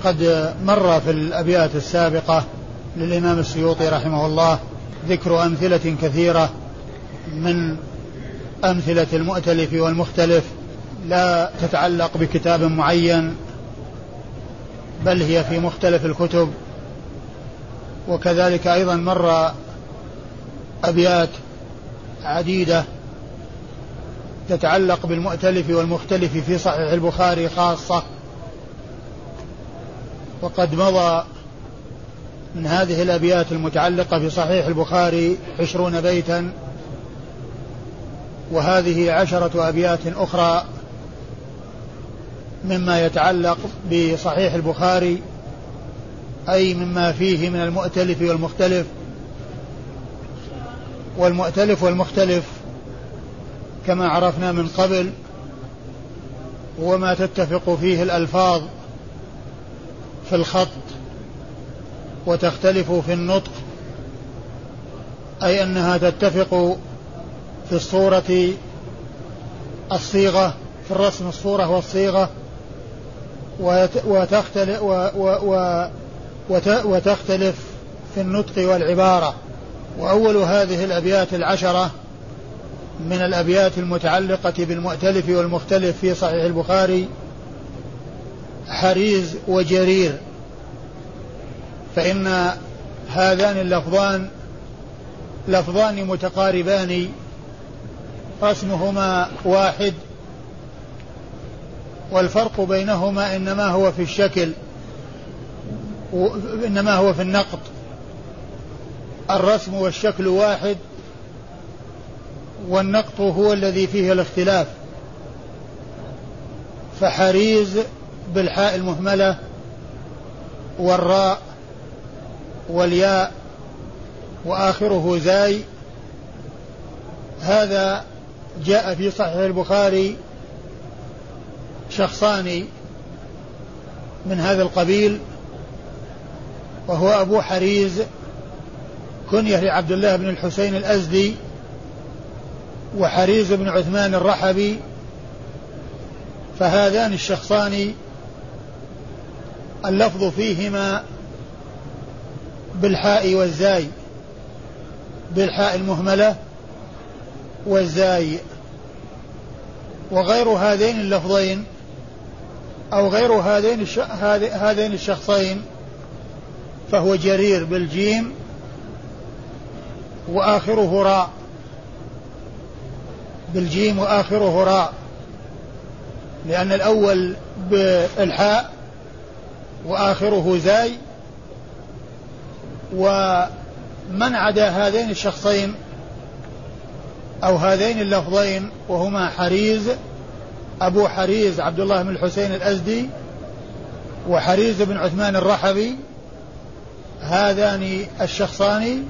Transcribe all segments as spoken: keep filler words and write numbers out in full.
قد مر في الأبيات السابقة للإمام السيوطي رحمه الله ذكر أمثلة كثيرة من أمثلة المؤتلف والمختلف لا تتعلق بكتاب معين، بل هي في مختلف الكتب. وكذلك أيضا مر أبيات عديدة تتعلق بالمؤتلف والمختلف في صحيح البخاري خاصة. وقد مضى من هذه الأبيات المتعلقة في صحيح البخاري عشرون بيتا، وهذه عشرة أبيات أخرى مما يتعلق بصحيح البخاري، أي مما فيه من المؤتلف والمختلف. والمؤتلف والمختلف كما عرفنا من قبل وما تتفق فيه الألفاظ في الخط وتختلف في النطق، أي أنها تتفق في الصورة الصيغة، في الرسم الصورة والصيغة، وتختلف, وتختلف في النطق والعبارة. وأول هذه الأبيات العشرة من الأبيات المتعلقة بالمؤتلف والمختلف في صحيح البخاري حريز وجرير، فإن هذان اللفظان لفظان متقاربان رسمهما واحد، والفرق بينهما إنما هو في الشكل، إنما هو في النقط. الرسم والشكل واحد، والنقط هو الذي فيه الاختلاف. فحريز بالحاء المهملة والراء والياء وآخره زاي، هذا جاء في صحيح البخاري شخصان من هذا القبيل، وهو أبو حريز كنيه لعبد الله بن الحسين الأزدي، وحريز بن عثمان الرحبي. فهذان الشخصان اللفظ فيهما بالحاء والزاي، بالحاء المهملة والزاي. وغير هذين اللفظين أو غير هذين هذين الشخصين فهو جرير بالجيم وآخره راء، بالجيم وآخره راء، لأن الأول بالحاء وآخره زاي. ومن عدا هذين الشخصين أو هذين اللفظين وهما حريز أبو حريز عبد الله بن الحسين الأزدي وحريز بن عثمان الرحبي، هذان الشخصان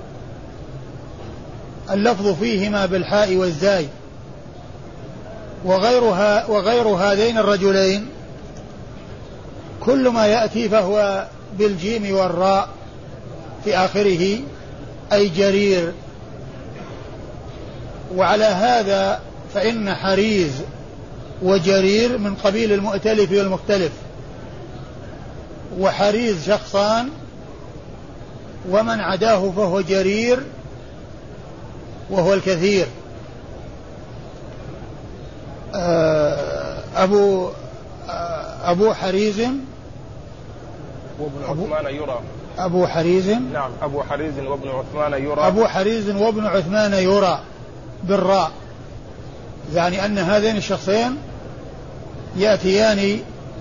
اللفظ فيهما بالحاء والزاي. وغيرها وغير هذين الرجلين كل ما يأتي فهو بالجيم والراء في آخره، أي جرير. وعلى هذا فإن حريز وجرير من قبيل المؤتلف والمختلف، وحريز شخصان ومن عداه فهو جرير وهو الكثير. أبو أبو حريز وابن عثمان يرى أبو حريز نعم أبو حريز وابن عثمان يرى أبو حريز وابن عثمان يرى بالراء، يعني أن هذين الشخصين يأتيان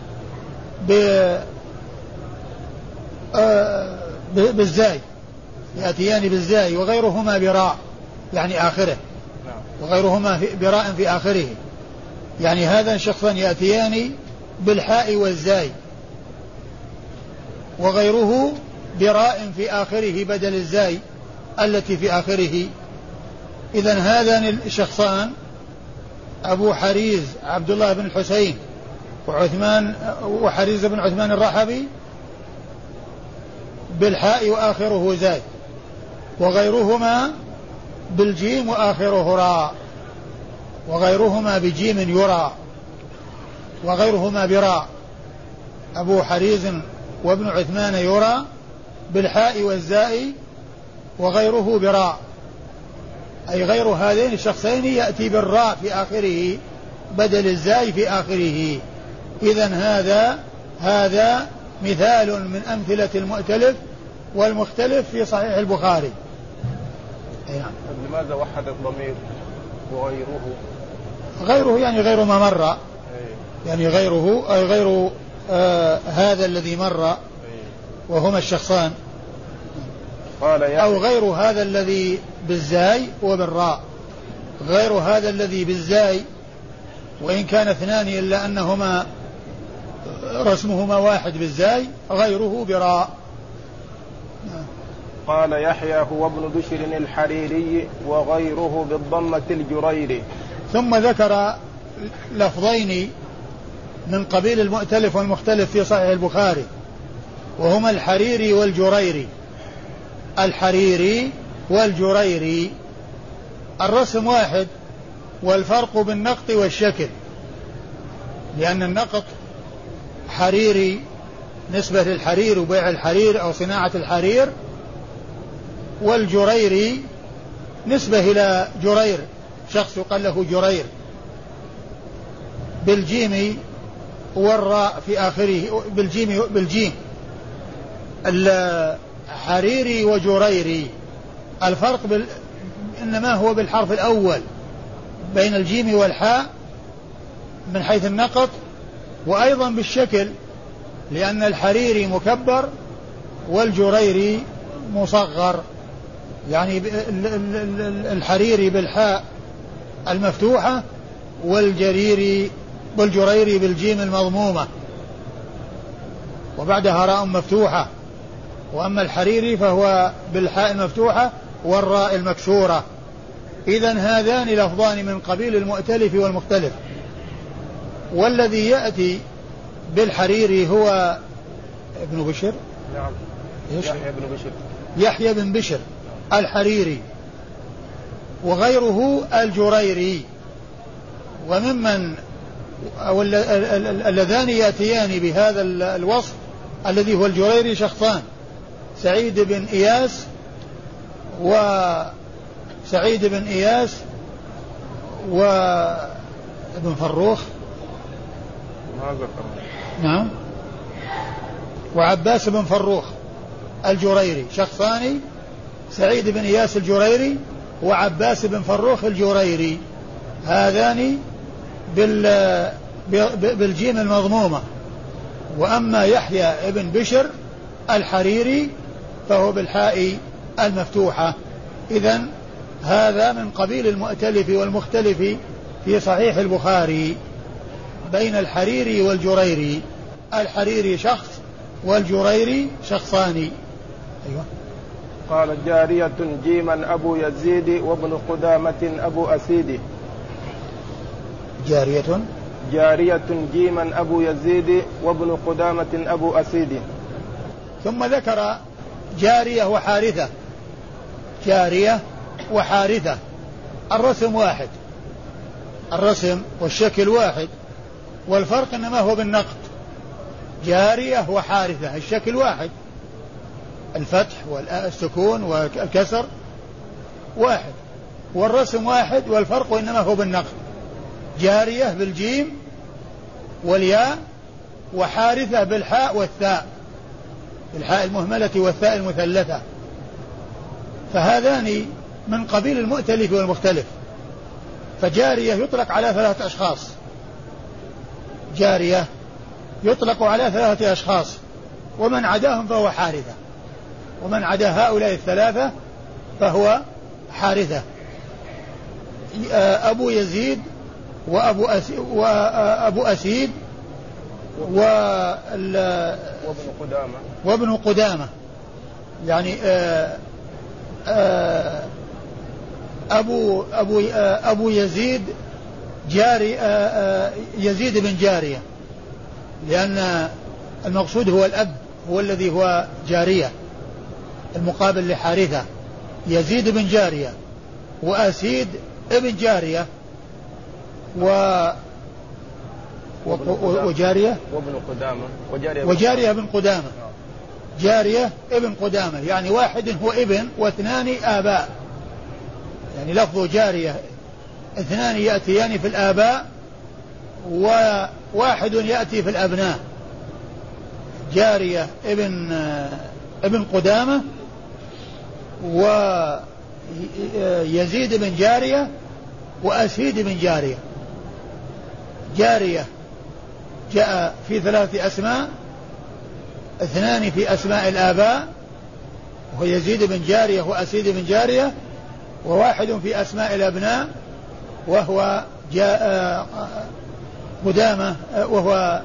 بالزاي، يأتيان بالزاي، وغيرهما براء يعني آخره، وغيرهما براء في آخره. يعني هذا الشخصان يأتيان بالحاء والزاي، وغيره براء في آخره بدل الزاي التي في آخره. إذن هذان الشخصان أبو حريز عبد الله بن الحسين وعثمان وحريز بن عثمان الرحبي بالحاء وآخره زاي، وغيرهما بالجيم وآخره راء، وغيرهما بجيم يرى، وغيرهما براء. أبو حريز وابن عثمان يرى بالحاء والزاء وغيره براء، أي غير هذين الشخصين يأتي بالراء في آخره بدل الزاء في آخره. إذن هذا هذا مثال من أمثلة المؤتلف والمختلف في صحيح البخاري. نعم. لماذا وحد الضمير وغيره؟ غيره يعني غير ما مر، يعني غيره أي غير آه هذا الذي مر وهما الشخصان، قال أو غير هذا الذي بالزاي وبالراء، غير هذا الذي بالزاي وإن كان اثنان إلا أنهما رسمهما واحد بالزاي، غيره براء. قال يحيى هو ابن بشر الحريري وغيره بالضمة الجريري. ثم ذكر لفظين من قبيل المؤتلف والمختلف في صحيح البخاري، وهما الحريري والجريري. الحريري والجريري الرسم واحد والفرق بالنقط والشكل، لأن النقط حريري نسبة للحرير وبيع الحرير أو صناعة الحرير، والجريري نسبة إلى جرير، شخص يقال له جرير بالجيم والراء في آخره، بالجيم بالجيم الحريري وجريري. الفرق بال... إنما هو بالحرف الأول بين الجيم والحاء من حيث النقط، وأيضا بالشكل، لأن الحريري مكبر والجريري مصغر، يعني الحريري بالحاء المفتوحة والجريري والجريري بالجيم المضمومة وبعدها راء مفتوحة، وأما الحريري فهو بالحاء المفتوحة والراء المكسورة. إذن هذان لفظان من قبيل المؤتلف والمختلف، والذي يأتي بالحريري هو ابن بشر. نعم. يحيى بن بشر يحيى بن بشر الحريري، وغيره الجريري. وممن اللذان يأتيان بهذا الوصف الذي هو الجريري شخصان، سعيد بن إياس وسعيد بن إياس وابن فروخ. نعم. وعباس بن فروخ الجريري، شخصان، سعيد بن إياس الجريري وعباس بن فروخ الجريري، هذان بالجيم المضمومة. وأما يحيى بن بشر الحريري فهو بالحاء المفتوحة. إذن هذا من قبيل المؤتلف والمختلف في صحيح البخاري بين الحريري والجريري. الحريري شخص والجريري شخصان. أيوة. قال جارية جيما أبو يزيد وابن قدامة أبو أسيد. جارية جارية جيما أبو يزيد وابن قدامة أبو أسيد. ثم ذكر جارية وحارثة. جارية وحارثة الرسم واحد، الرسم والشكل واحد، والفرق إنما هو بالنقط. جارية وحارثة الشكل واحد، الفتح والسكون والكسر واحد، والرسم واحد، والفرق إنما هو بالنقط. جارية بالجيم والياء، وحارثة بالحاء والثاء، الحاء المهملة والثاء المثلثة. فهذان من قبيل المؤتلف والمختلف. فجارية يطلق على ثلاثة أشخاص، جارية يطلق على ثلاثة أشخاص، ومن عداهم فهو حارثة، ومن عدا هؤلاء الثلاثة فهو حارثة. أبو يزيد وأبو أسيد, وأبو أسيد وابن قدامة وابن قدامة يعني أبو أبو أبو يزيد جاري يزيد بن جارية، لأن المقصود هو الأب، هو الذي هو جارية المقابل لحارثة. يزيد بن جارية وأسيد ابن جارية، وجارية وابن قدامة وجارية, وجارية ابن قدامة جارية ابن قدامة يعني واحد هو ابن واثنان آباء، يعني لفظ جارية اثنان يأتيان في الآباء وواحد يأتي في الأبناء. جارية ابن ابن قدامة ويزيد بن جارية وأسيد بن جارية. جارية جاء في ثلاث أسماء، اثنان في أسماء الآباء وهو يزيد بن جارية وأسيد بن جارية، وواحد في أسماء الأبناء وهو جاء قدامة وهو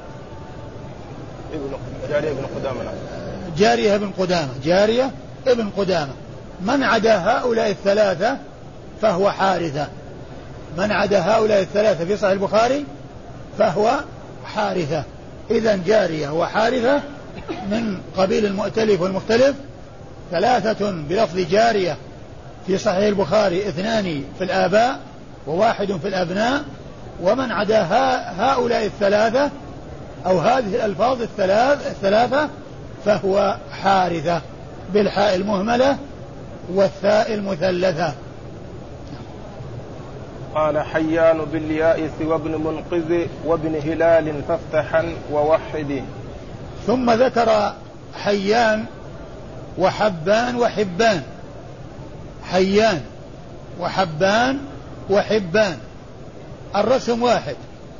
جارية بن قدامة. جارية بن قدامة جارية ابن قدامة. من عدا هؤلاء الثلاثة فهو حارثة. من عدا هؤلاء الثلاثة في صحيح البخاري فهو حارثة. إذن جارية وحارثة من قبيل المؤتلف والمختلف، ثلاثة بلفظ جارية في صحيح البخاري، اثنان في الآباء وواحد في الأبناء. ومن عدا هؤلاء الثلاثة أو هذه الألفاظ الثلاث الثلاثة فهو حارثة بالحاء المهملة والثاء المثلثة. قال حيان بالياء وابن منقذ وابن هلال فافتحا ووحدي. ثم ذكر حيان وحبان وحبان. حيان وحبان وحبان الرسم واحد،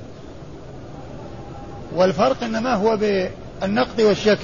والفرق إنما هو بالنقط والشكل،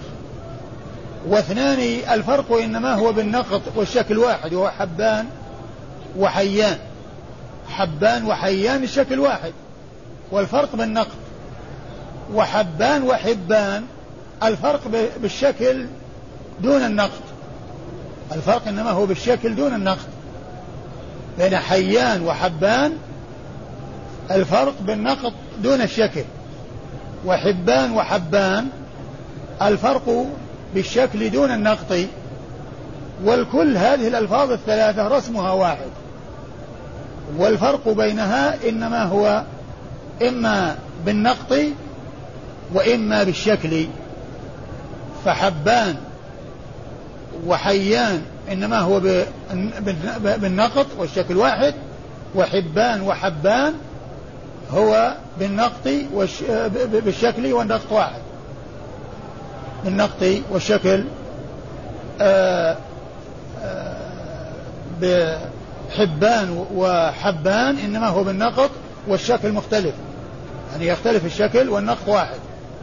واثنان الفرق إنما هو بالنقط والشكل واحد، وهو حبان وحيان. حبان وحيان الشكل واحد والفرق بالنقط، وحبان وحبان الفرق بالشكل دون النقط. الفرق إنما هو بالشكل دون النقط. بين حيان وحبان الفرق بالنقط دون الشكل، وحبان وحبان الفرق بالشكل دون النقط. والكل هذه الألفاظ الثلاثة رسمها واحد، والفرق بينها إنما هو إما بالنقط وإما بالشكل. فحبان وحيان إنما هو بالنقط والشكل واحد، وحبان وحبان هو بالنقط بالشكل والنقط واحد. بالنقط والشكل آآ آآ بحبان وحبان إنما هو بالنقط والشكل مختلف، يعني يختلف الشكل والنقط واحد.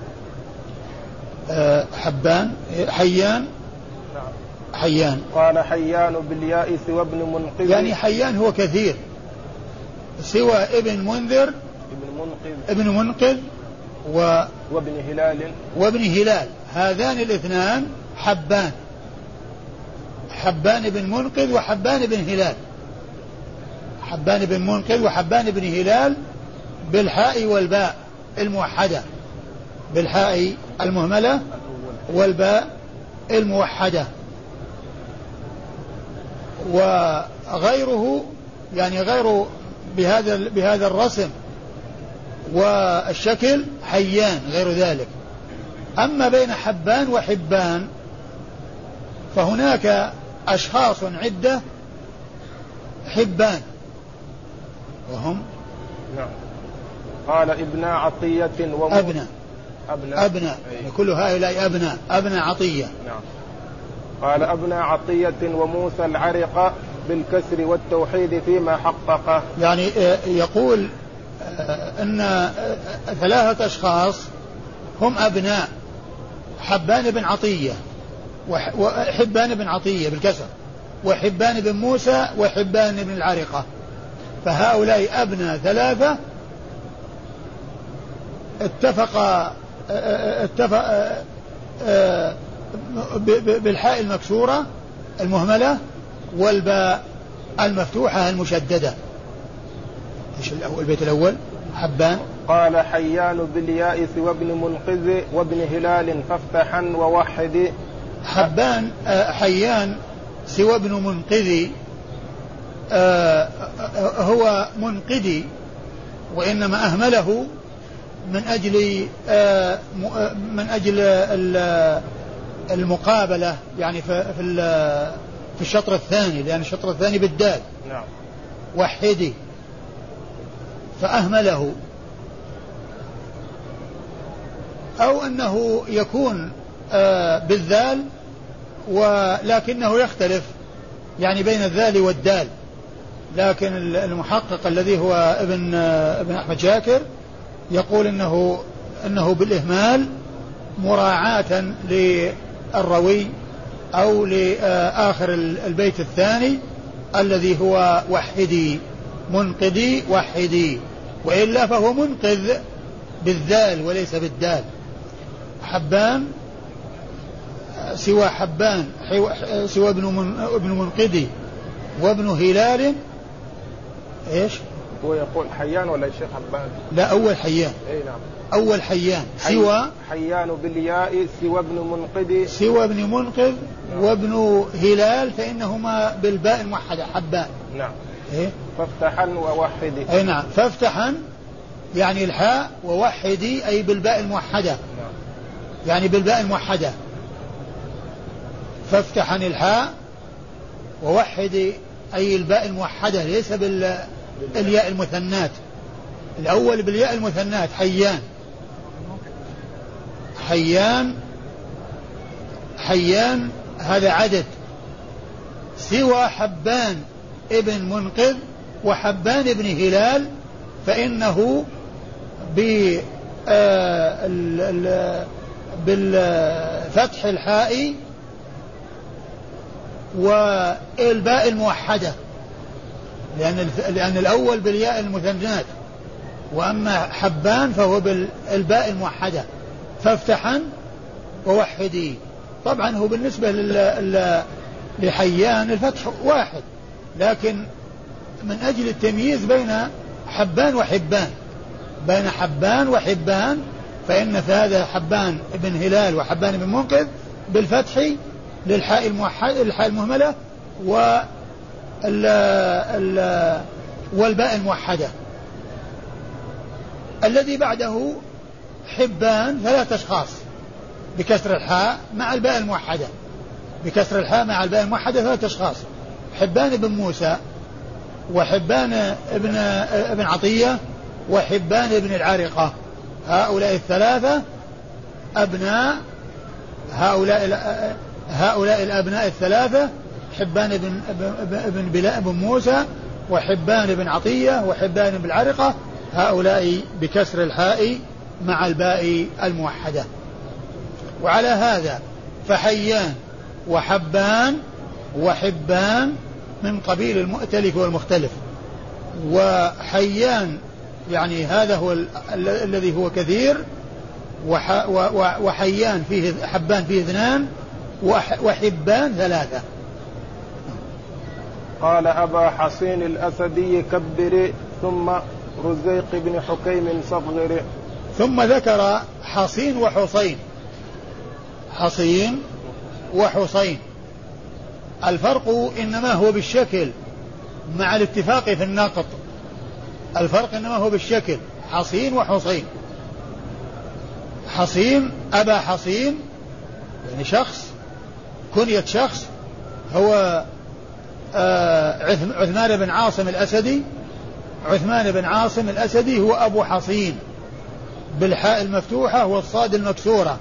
حبان حيان حيان قال حيان بالياء سوى ابن منقذ، يعني حيان هو كثير، سوى ابن منذر ابن منقذ ابن منقذ و وابن هلال وابن هلال. هذان الاثنان حبان، حبان بن منقذ وحبان بن هلال. حبان بن منقذ وحبان بن هلال بالحاء والباء الموحدة، بالحاء المهملة والباء الموحدة. وغيره يعني غير بهذا بهذا الرسم والشكل حيان غير ذلك. أما بين حبان وحبان فهناك أشخاص عدة حبان وهم نعم. قال ابن عطية أبناء أبناء, أبناء. أيه. كل هؤلاء أبناء أبناء عطية. نعم. قال ابناء عطية وموسى العرق بالكسر والتوحيد فيما حققه. يعني يقول أن ثلاثة أشخاص هم أبناء حبان بن عطية وحبان بن عطية بالكسر، وحبان بن موسى وحبان بن العرقة. فهؤلاء أبناء ثلاثة اتفق اتفق بالحاء المكسورة المهملة والباء المفتوحة المشددة. ايش البيت الأول؟ حبان قال حيان بالياء وابن منقذ وابن هلال فافتحا ووحد. حبان حيان سوى ابن منقذي هو منقذي، وإنما أهمله من أجل من أجل المقابلة يعني في في الشطر الثاني، لأن الشطر الثاني بالدال. نعم. وحدي فأهمله، أو أنه يكون بالذال ولكنه يختلف يعني بين الذال والدال، لكن المحقق الذي هو ابن ابن أحمد شاكر يقول إنه إنه بالإهمال مراعاة للروي أو لآخر البيت الثاني الذي هو وحدي منقذي وحدي، وإلا فهو منقذ بالذال وليس بالدال. حبان سوى حبان سوى ابن من ابن منقذي وابن هلال ايش؟ هو يقول حيان ولا الشيخ حبان؟ لا أول حيان. اي نعم. أول حيان سوى حيان بالياء سوى ابن منقذ سوى ابن منقذ وابن هلال فإنهما بالباء الموحدة حبان. نعم. إيه؟ فافتحا ووحدي. أي نعم. فافتحا يعني الحاء، ووحدي أي بالباء الموحدة. نعم. يعني بالباء الموحدة. فافتحا الحاء ووحدي أي الباء الموحدة ليس بالياء المثنات. الأول بالياء المثنات حيان حيان حيان هذا عدد. سوى حبان ابن منقذ وحبان ابن هلال فإنه بالفتح الحاء والباء الموحدة، لأن لأن الأول بالياء المثنات، وأما حبان فهو بالباء الموحدة. فافتحا ووحدي. طبعا هو بالنسبة لحيان الفتح واحد، لكن من أجل التمييز بين حبان وحبان بين حبان وحبان فإن في هذا حبان ابن هلال وحبان ابن منقذ بالفتح للحاء الموحدة الحاء المهملة والباء الموحدة. الذي بعده حبان ثلاثة أشخاص بكسر الحاء مع الباء الموحدة بكسر الحاء مع الباء الموحدة ثلاثة أشخاص: حبان بن موسى، وحبان ابن ابن عطية، وحبان ابن العارقة. هؤلاء الثلاثة أبناء هؤلاء هؤلاء الأبناء الثلاثة: حبان بن ابن بلاء بن موسى، وحبان بن عطية، وحبان بن العارقة. هؤلاء بكسر الحاء مع الباء الموحدة. وعلى هذا فحيان وحبان وحبان من قبيل المؤتلف والمختلف. وحيان يعني هذا هو ال- الذي هو كثير، وح وحيان فيه حبان فيه اثنان، وح وحبان ثلاثة. قال أبا حصين الأسدي كبر ثم رزيق بن حكيم صغر. ثم ذكر حصين وحصين. حصين وحصين الفرق إنما هو بالشكل مع الاتفاق في النقط. الفرق إنما هو بالشكل، حصين وحصين. حصين أبا حصين يعني شخص، كنية شخص هو آه عثمان بن عاصم الأسدي. عثمان بن عاصم الأسدي هو أبو حصين بالحاء المفتوحة والصاد المكسورة.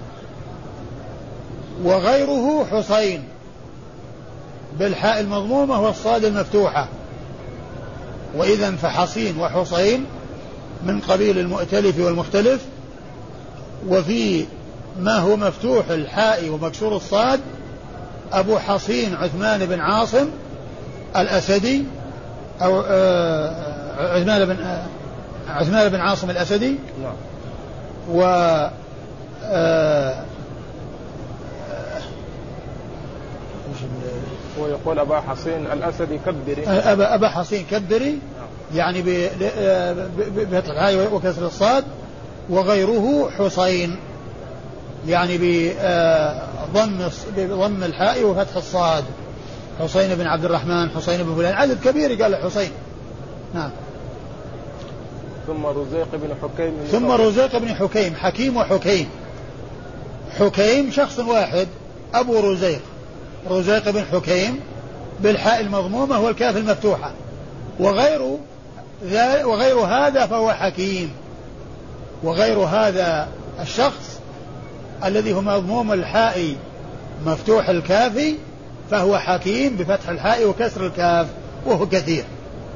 وغيره حصين بالحاء المضمومة والصاد المفتوحة. وإذن فحصين وحصين من قبيل المؤتلف والمختلف. وفي ما هو مفتوح الحاء ومكسور الصاد أبو حصين عثمان بن عاصم الأسدي، أو عثمان بن عثمان بن عاصم الأسدي. و هو يقول أبا حصين الأسدي كبري. أبا أبا حصين كبري يعني بفتح الحاء وكسر الصاد. وغيره حصين يعني بضم بضم الحاء وفتح الصاد. حصين بن عبد الرحمن، حصين بن فلان، عدد كبير قال له حصين. نعم. ثم رزيق بن حكيم ثم رزيق بن حكيم. حكيم وحكيم. حكيم شخص واحد أبو رزيق، رزيق بن حكيم بالحاء المضمومة والكاف المفتوحة. وغير وغير هذا فهو حكيم. وغير هذا الشخص الذي هو مضموم الحاء مفتوح الكاف فهو حكيم بفتح الحاء وكسر الكاف وهو كثير.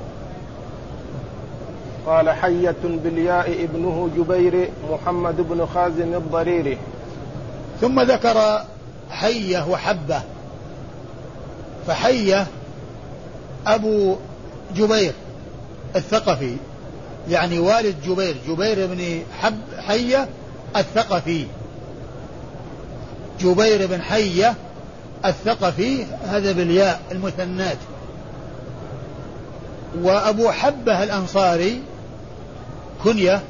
قال حية بالياء ابنه جبير محمد بن خازم الضريري. ثم ذكر حية وحبة. فحية أبو جبير الثقفي، يعني والد جبير، جبير بن حب حية الثقفي، جبير بن حية الثقفي، هذا بالياء المثنات. وأبو حبة الأنصاري كنية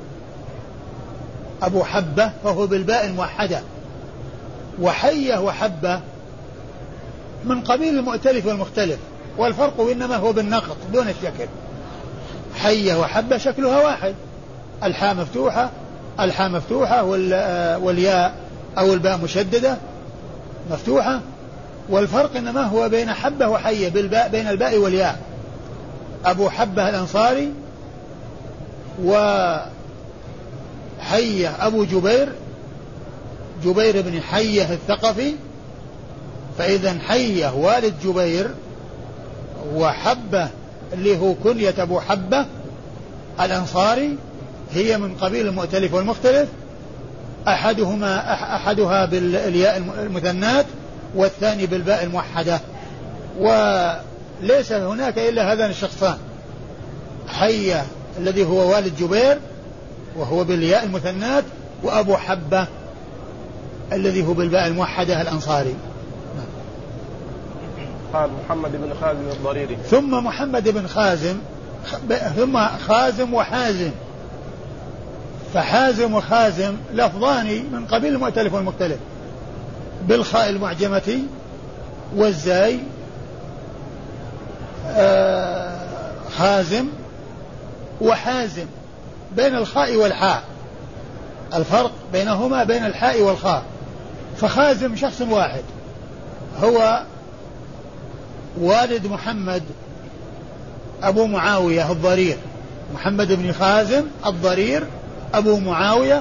أبو حبة فهو بالباء الموحدة. وحية وحبة من قبيل المؤتلف والمختلف، والفرق إنما هو بالنقط دون الشكل. حية وحبة شكلها واحد، الحاء مفتوحة الحاء مفتوحة والياء أو الباء مشددة مفتوحة، والفرق إنما هو بين حبة وحية بالباء، بين الباء والياء. أبو حبة الأنصاري وحية أبو جبير، جبير بن حية الثقفي. فإذا حية والد جبير، وحبة اللي هو كنية أبو حبة الأنصاري هي من قبيل المؤتلف والمختلف، أحدهما أحدها بالياء المثنات والثاني بالباء الموحدة. وليس هناك إلا هذان الشخصان، حية الذي هو والد جبير وهو بالياء المثنات، وأبو حبة الذي هو بالباء الموحدة الأنصاري. قال محمد بن خازم الضريري. ثم محمد بن خازم، ثم خازم وحازم. فحازم وخازم لفظان من قبيل المؤتلف والمختلف، بالخاء المعجمة والزاي آه خازم وحازم، بين الخاء والحاء، الفرق بينهما بين الحاء والخاء. فخازم شخص واحد هو والد محمد أبو معاوية الضرير، محمد بن خازم الضرير أبو معاوية،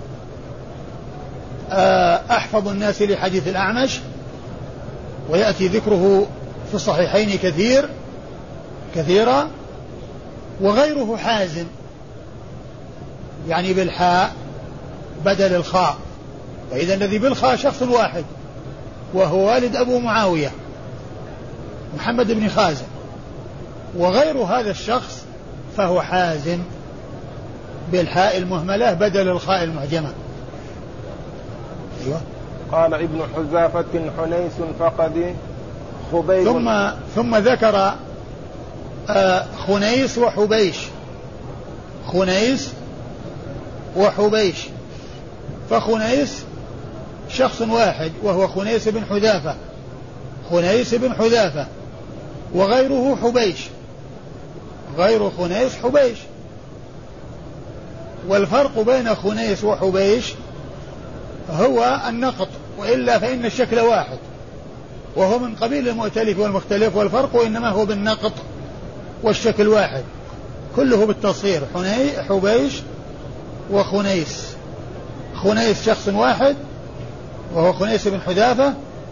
أحفظ الناس لحديث الأعمش، ويأتي ذكره في الصحيحين كثير كثيرا. وغيره حازم، يعني بالحاء بدل الخاء. فإذا الذي بالخاء شخص واحد وهو والد أبو معاوية محمد بن خازم، وغير هذا الشخص فهو حازم بالحاء المهملة بدل الخاء المعجمة. أيوة. قال ابن حذافة حنيس فقد خبيب. ثم ثم ذكر آه خنيس وحبيش، خنيس وحبيش. فخنيس شخص واحد وهو خنيس بن حذافة، خنيس بن حذافة، وغيره حبيش، غير خنيس حبيش. والفرق بين خنيس وحبيش هو النقط، وإلا فإن الشكل واحد، وهو من قبيل المؤتلف والمختلف، والفرق إنما هو بالنقط والشكل واحد، كله بالتصغير، حبيش وخنيس. خنيس شخص واحد وهو خنيس بن حذافة،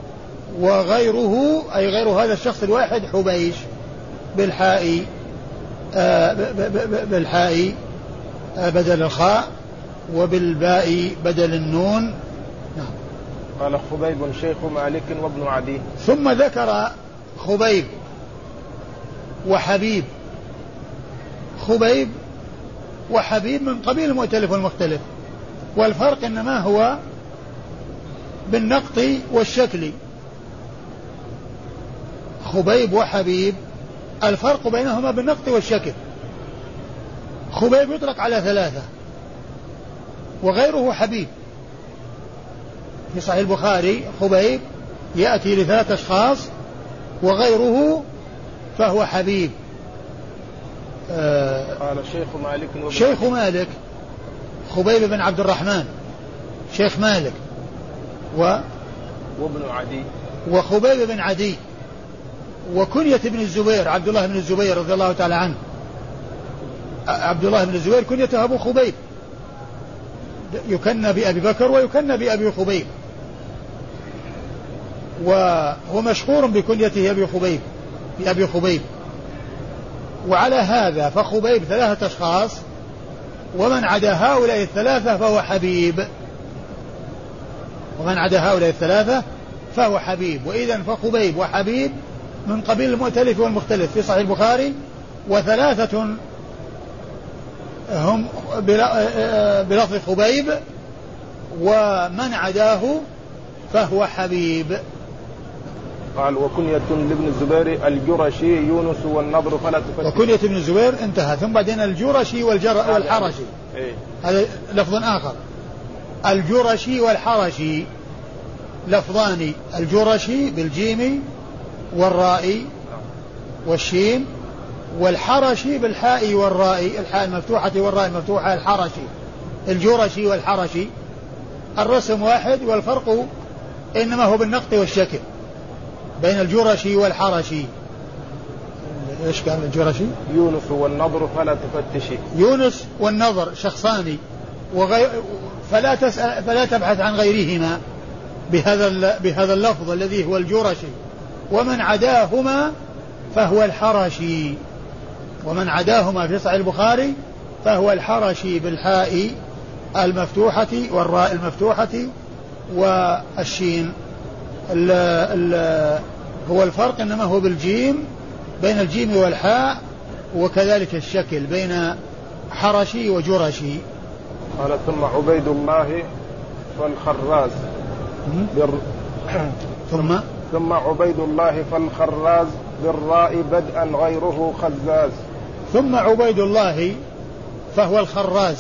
وغيره أي غير هذا الشخص الواحد حبيش بالحاء آه بالحاء آه بدل الخاء، وبالباء بدل النون. نعم. قال خبيب شيخ مالك وابن عدي. ثم ذكر خبيب وحبيب. خبيب وحبيب من قبيل المؤتلف والمختلف، والفرق إنما هو بالنقط والشكل. خبيب وحبيب الفرق بينهما بالنقط والشكل. خبيب يطلق على ثلاثة، وغيره حبيب. في صحيح البخاري خبيب يأتي لثلاثة أشخاص، وغيره فهو حبيب. آه قال شيخ مالك شيخ مالك خبيب بن عبد الرحمن شيخ مالك و وابن عدي وخبيب بن عدي وكنية ابن الزبير عبد الله بن الزبير رضي الله تعالى عنه. عبد الله بن الزبير كنيته أبو خبيب يكنى بأبي بكر ويكنى بأبي خبيب وهو مشهور بكنيته أبي خبيب بأبي خبيب. وعلى هذا فخبيب ثلاثة أشخاص ومن عدا هؤلاء الثلاثة فهو حبيب ومن عدا هؤلاء الثلاثة فهو حبيب. وإذن فخبيب وحبيب من قبيل المؤتلف والمختلف في صحيح البخاري وثلاثة هم بلفظ خبيب ومن عداه فهو حبيب. قال وكنية لابن الزبير الجرشي يونس والنضر فلا تفتش. وكنية ابن الزبير انتهى ثم بعدين الجرشي والجر والحرشي إيه؟ هذا لفظ آخر. الجرشي والحرشي لفظان الجرشي بالجيم والراء والشين والحرشي بالحاء والراء الحاء المفتوحة والراء المفتوحة الحرشي. الجرشي والحرشي الرسم واحد والفرق إنما هو بالنقط والشكل بين الجرشي والحرشي. ايش قال الجرشي؟ يونس والنضر فلا تفتشي. يونس والنضر شخصان وغير فلا تسأل فلا تبحث عن غيرهما بهذا بهذا اللفظ الذي هو الجرشي. ومن عداهما فهو الحرشي ومن عداهما في صحيح البخاري فهو الحرشي بالحاء المفتوحة والراء المفتوحة والشين. ال ال هو الفرق إنما هو بالجيم بين الجيم والحاء وكذلك الشكل بين حرشي وجرشي. قال ثم عبيد الله فالخراز بر... ثم ثم عبيد الله فالخراز بالراء بدءا غيره خزاز. ثم عبيد الله فهو الخراز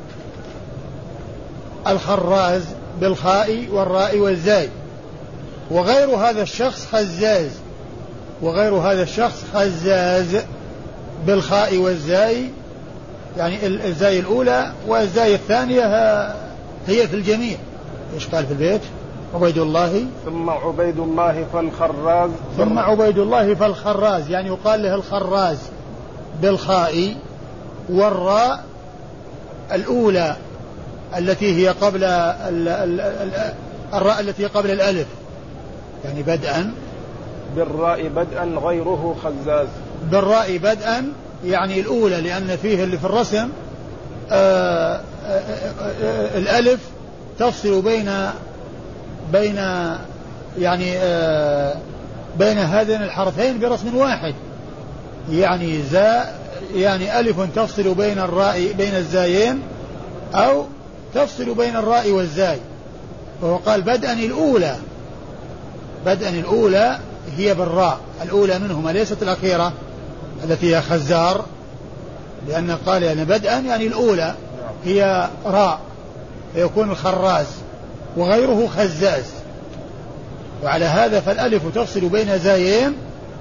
الخراز بالخاء والراء والزاي وغير هذا الشخص خزاز وغير هذا الشخص خزاز بالخاء والزاي يعني الزاي الأولى والزاي الثانية هي في الجميع. إيش قال في البيت؟ عبيد الله ثم عبيد الله فالخراز ثم عبيد الله فالخراز يعني يقال له الخراز بالخاء والراء الأولى التي هي قبل ال ال ال الراء التي قبل الألف يعني بدءا بالراء بدءا غيره خزاز. بالراء بدءا يعني الأولى لأن فيه اللي في الرسم آآ آآ آآ الألف تفصل بين بين يعني بين هذين الحرفين برسم واحد يعني زاء يعني ألف تفصل بين الراء بين الزايين أو تفصل بين الراء والزاي. فهو قال بدءا الأولى بدءا الأولى هي بالراء الأولى منهما ليست الأخيرة التي هي خزار لأن قال يعني بدءا يعني الأولى هي راء فيكون الخراز وغيره خزاز. وعلى هذا فالألف تفصل بين زايين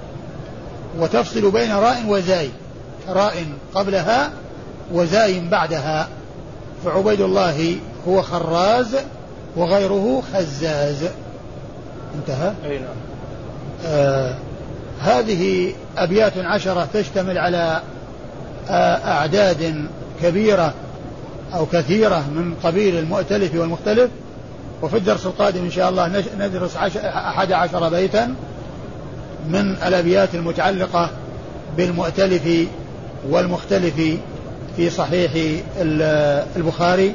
وتفصل بين راء وزاي راء قبلها وزاي بعدها. فعبيد الله هو خراز وغيره خزاز. انتهى. أي نعم. آه هذه أبيات عشرة تشتمل على آه أعداد كبيرة أو كثيرة من قبيل المؤتلف والمختلف. وفي الدرس القادم إن شاء الله ندرس أحد عشر بيتا من الأبيات المتعلقة بالمؤتلف والمختلف في صحيح البخاري.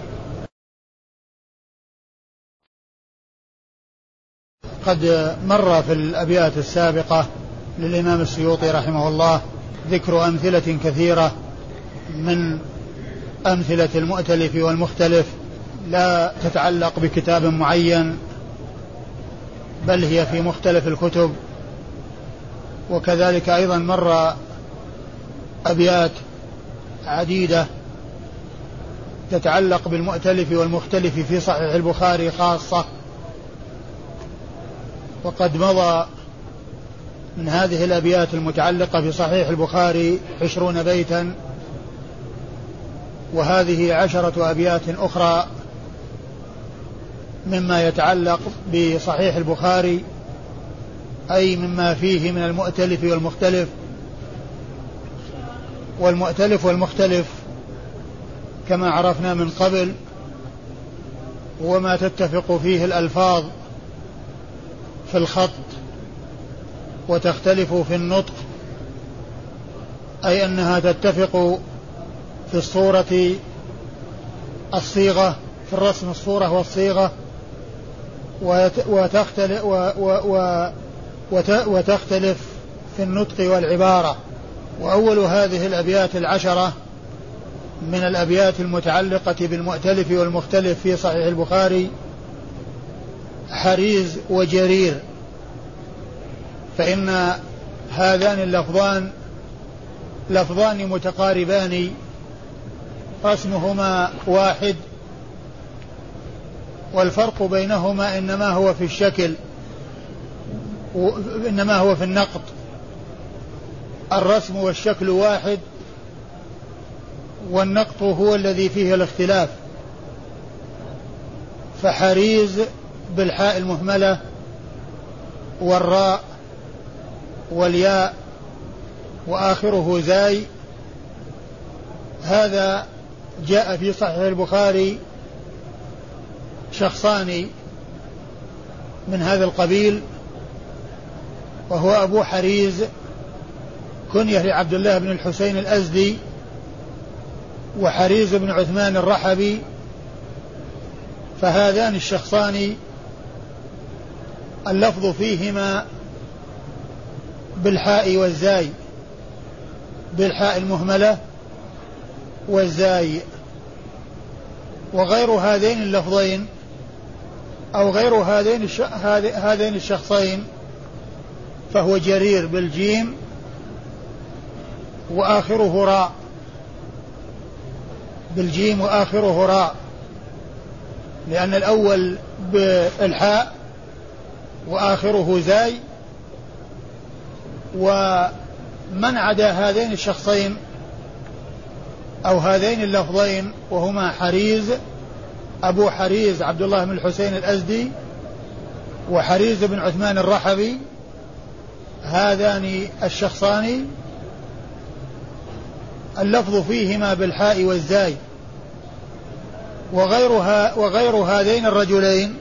قد مر في الأبيات السابقة للإمام السيوطي رحمه الله ذكر أمثلة كثيرة من أمثلة المؤتلف والمختلف لا تتعلق بكتاب معين بل هي في مختلف الكتب. وكذلك أيضا مر أبيات عديدة تتعلق بالمؤتلف والمختلف في صحيح البخاري خاصة. وقد مضى من هذه الأبيات المتعلقة في صحيح البخاري عشرون بيتا، وهذه عشرة أبيات أخرى مما يتعلق بصحيح البخاري، أي مما فيه من المؤتلف والمختلف. والمؤتلف والمختلف كما عرفنا من قبل وما تتفق فيه الألفاظ في الخط وتختلف في النطق، أي أنها تتفق في الصورة الصيغة، في الرسم الصورة والصيغة، وتختلف, وتختلف في النطق والعبارة. وأول هذه الأبيات العشرة من الأبيات المتعلقة بالمؤتلف والمختلف في صحيح البخاري حريز وجرير، فإن هذان اللفظان لفظان متقاربان رسمهما واحد، والفرق بينهما إنما هو في الشكل، إنما هو في النقط. الرسم والشكل واحد، والنقط هو الذي فيه الاختلاف. فحريز بالحاء المهملة والراء والياء وآخره زاي، هذا جاء في صحيح البخاري شخصان من هذا القبيل، وهو أبو حريز كنيه لعبد الله بن الحسين الأزدي، وحريز بن عثمان الرحبي. فهذان الشخصان اللفظ فيهما بالحاء والزاي، بالحاء المهملة والزاي. وغير هذين اللفظين أو غير هذين هذين الشخصين فهو جرير بالجيم وآخره راء، بالجيم وآخره راء، لأن الأول بالحاء وآخره زاي. ومن عدا هذين الشخصين أو هذين اللفظين وهما حريز أبو حريز عبد الله بن الحسين الأزدي وحريز بن عثمان الرحبي، هذان الشخصان اللفظ فيهما بالحاء والزاي. وغيرها وغير هذين الرجلين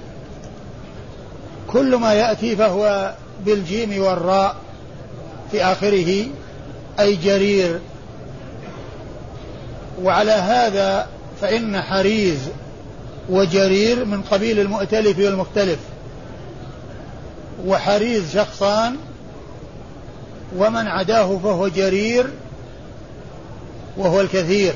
كل ما يأتي فهو بالجيم والراء في آخره، أي جرير. وعلى هذا فإن حريز وجرير من قبيل المؤتلف والمختلف، وحريز شخصان ومن عداه فهو جرير وهو الكثير.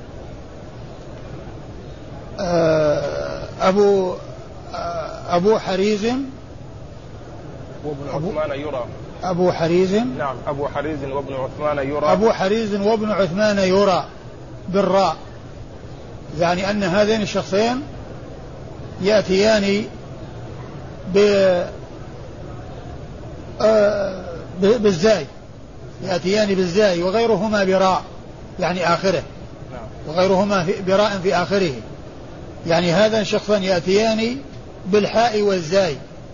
أبو أبو حريز وابن عثمان يرى أبو حريز نعم أبو حريز وابن عثمان يرى أبو حريز وابن عثمان يرى بالراء، يعني أن هذين الشخصين يأتيان بالزاي، يأتيان بالزاي، وغيرهما براء يعني آخره، وغيرهما براء في آخره. يعني هذا الشخصان يأتيان بالحاء والزاي،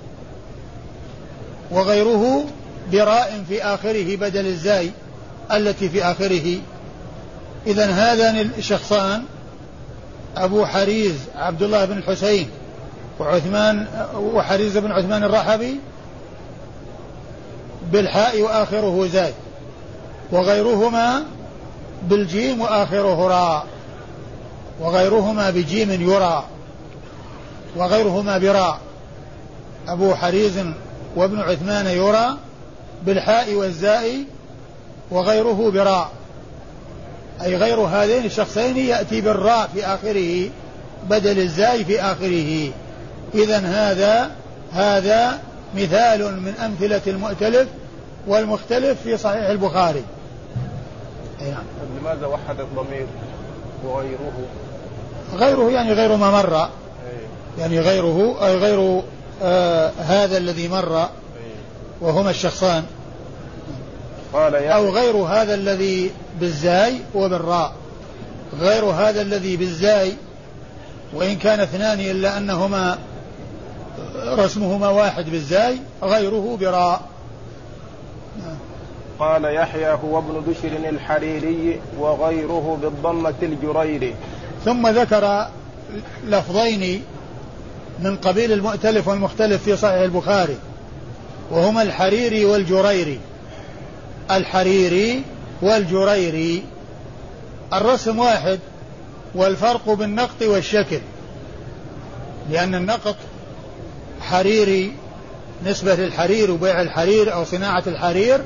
وغيره براء في آخره بدل الزاي التي في آخره. إذن هذان الشخصان أبو حريز عبد الله بن الحسين وعثمان وحريز بن عثمان الرحبي بالحاء وآخره زاي، وغيرهما بالجيم وآخره راء، وغيرهما بجيم يرى، وغيرهما براء. أبو حريز وابن عثمان يرى بالحاء والزاء، وغيره براء، أي غير هذين الشخصين يأتي بالراء في آخره بدل الزاي في آخره. إذن هذا هذا مثال من أمثلة المؤتلف والمختلف في صحيح البخاري. يعني لماذا وحد الضمير وغيره؟ غيره يعني غير ما مر، يعني غيره أي غير آه هذا الذي مر وهما الشخصان. قال يحيى أو غير هذا الذي بالزاي وبالراء، غير هذا الذي بالزاي وإن كان اثنان إلا أنهما رسمهما واحد بالزاي، غيره براء. قال يحيى هو ابن بشر الحريري وغيره بالضمة الجريري. ثم ذكر لفظين من قبيل المؤتلف والمختلف في صحيح البخاري، وهما الحريري والجريري. الحريري والجريري الرسم واحد، والفرق بالنقط والشكل، لأن النقط حريري نسبة للحرير وبيع الحرير أو صناعة الحرير،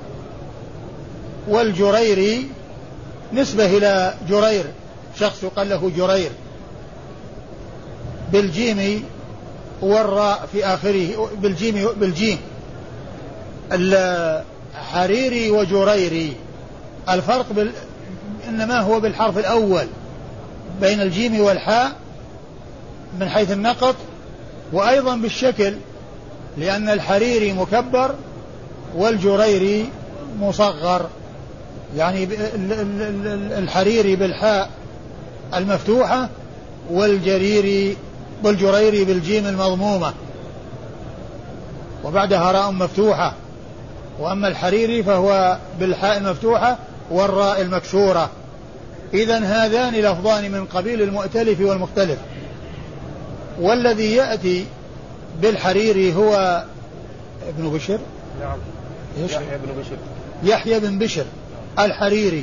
والجريري نسبة إلى جرير، شخص يقال له جرير بالجيم والراء في آخره، بالجيم بالجيم. الحريري وجريري الفرق بال... إنما هو بالحرف الأول بين الجيم والحاء من حيث النقط، وأيضا بالشكل، لأن الحريري مكبر والجريري مصغر، يعني الحريري بالحاء المفتوحة والجريري والجريري بالجيم المضمومة وبعدها راء مفتوحة، وأما الحريري فهو بالحاء المفتوحة والراء المكسورة. إذن هذان لفظان من قبيل المؤتلف والمختلف، والذي يأتي بالحريري هو ابن بشر. نعم يحيى بن بشر يحيى بن بشر الحريري،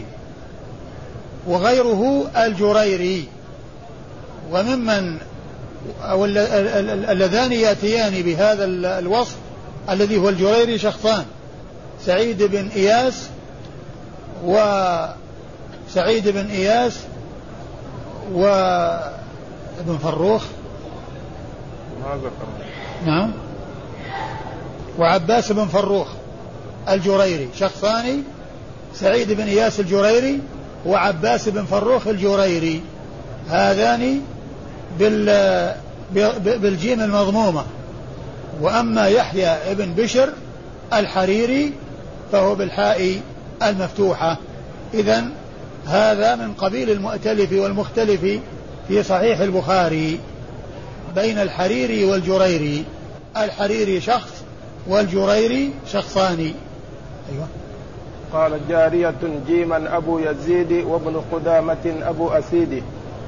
وغيره الجريري. وممن اللذان يأتيان بهذا الوصف الذي هو الجريري شخصان، سعيد بن إياس وسعيد بن إياس وابن فروخ نعم وعباس بن فروخ الجريري، شخصان، سعيد بن إياس الجريري وعباس بن فروخ الجريري، هذان بالجيم المضمومة. وأما يحيى بن بشر الحريري فهو بالحاء المفتوحة. إذن هذا من قبيل المؤتلف والمختلف في صحيح البخاري بين الحريري والجريري. الحريري شخص والجريري شخصان. أيوة. قال جارية جيما أبو يزيد وابن قدامة أبو أسيد.